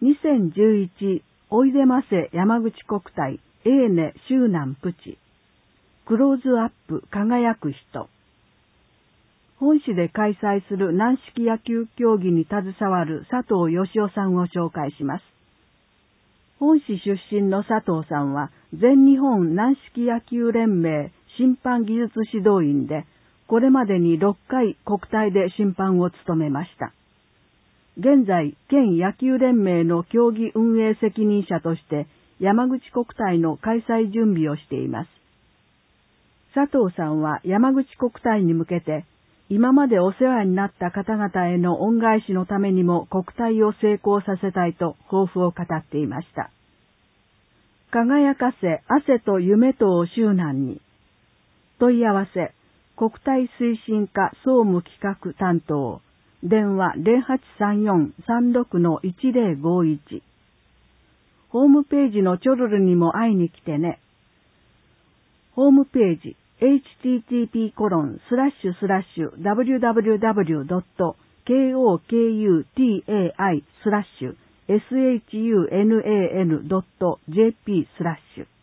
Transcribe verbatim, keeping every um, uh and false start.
にせんじゅういちおいでませ山口国体エーネ周南プチクローズアップ輝く人。本市で開催する軟式野球競技に携わる佐藤義夫さんを紹介します。本市出身の佐藤さんは全日本軟式野球連盟審判技術指導員で、これまでにろっかい国体で審判を務めました。現在、県野球連盟の競技運営責任者として山口国体の開催準備をしています。佐藤さんは山口国体に向けて、今までお世話になった方々への恩返しのためにも国体を成功させたいと抱負を語っていました。輝かせ汗と夢とを周南に。問い合わせ、国体推進課総務企画担当、電話 ゼロはちさんよん さんろく いちゼロごいち。ホームページのチョルルにも会いに来てね。ホームページ、エイチティーティーピーコロンスラッシュスラッシュダブリューダブリューダブリュードットコクタイスラッシュエスエイチユーナンドットジェーピースラッシュ